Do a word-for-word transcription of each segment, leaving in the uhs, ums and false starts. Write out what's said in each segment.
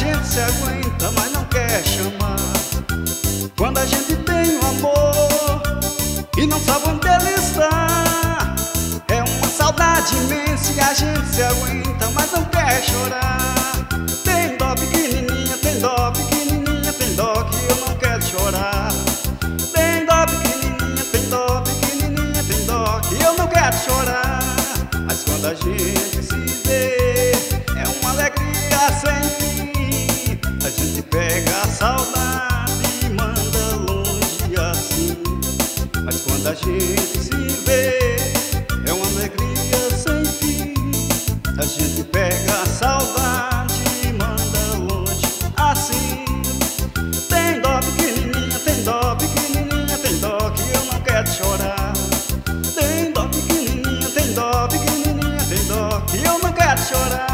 gente se aguenta, mas não quer chamar. Quando a gente tem um amor e não sabe onde ele está, é uma saudade imensa e a gente se aguenta, mas não quer chorar. Tem dó pequenininha, tem dó pequenininha, tem dó que eu não quero chorar. Tem dó pequenininha, tem dó pequenininha, tem dó que eu não quero chorar. Mas quando a gente se vê, é uma alegria sem fim. A gente pega a saudade e manda longe assim. Mas quando a gente se vê, é uma alegria sem fim. A gente pega a saudade e manda longe assim. Tem dó pequenininha, tem dó pequenininha, tem dó que eu não quero chorar. Tem dó pequenininha, tem dó pequenininha, tem dó que eu não quero chorar.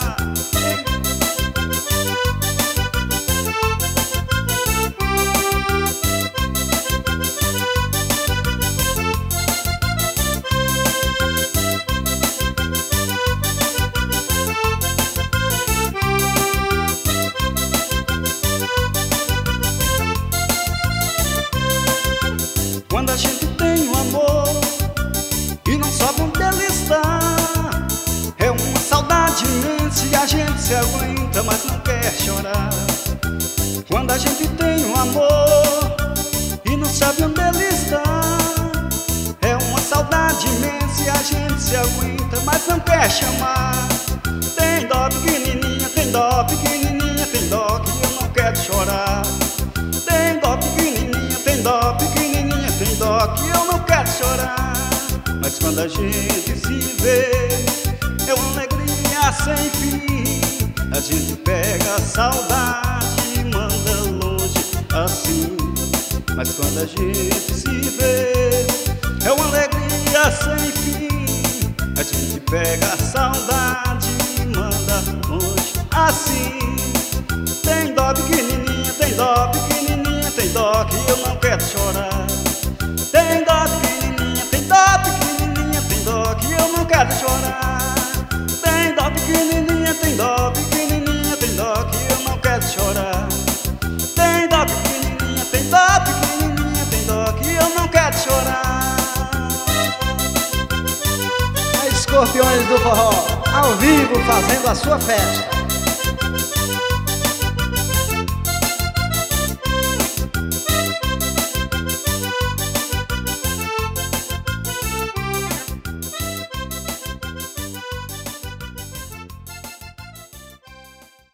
Quando a gente tem um amor e não sabe onde ele está, é uma saudade imensa e a gente se aguenta, mas não quer chorar. Quando a gente tem um amor e não sabe onde ele está, é uma saudade imensa e a gente se aguenta, mas não quer chamar. Tem dó pequenininha, tem dó pequenininha, tem dó que eu não quero chorar. Tem dó pequenininha, tem dó pequenininha, tem dó que eu não quero chorar. Mas quando a gente se vê, é uma alegria sem fim. A gente pega a saudade e manda longe assim. Mas quando a gente se vê, é uma alegria sem fim. A gente pega a saudade e manda longe assim. Tem dó pequenininha, tem dó pequenininha, tem dó que eu não quero chorar. Tem dó pequenininha, tem dó pequenininha, tem dó que eu não quero chorar. Tem dó pequenininha, tem dó pequenininha, tem dó que eu não quero chorar. Tem dó pequenininha, tem dó pequenininha, tem dó que eu não quero chorar. Escorpiões do Forró, ao vivo fazendo a sua festa.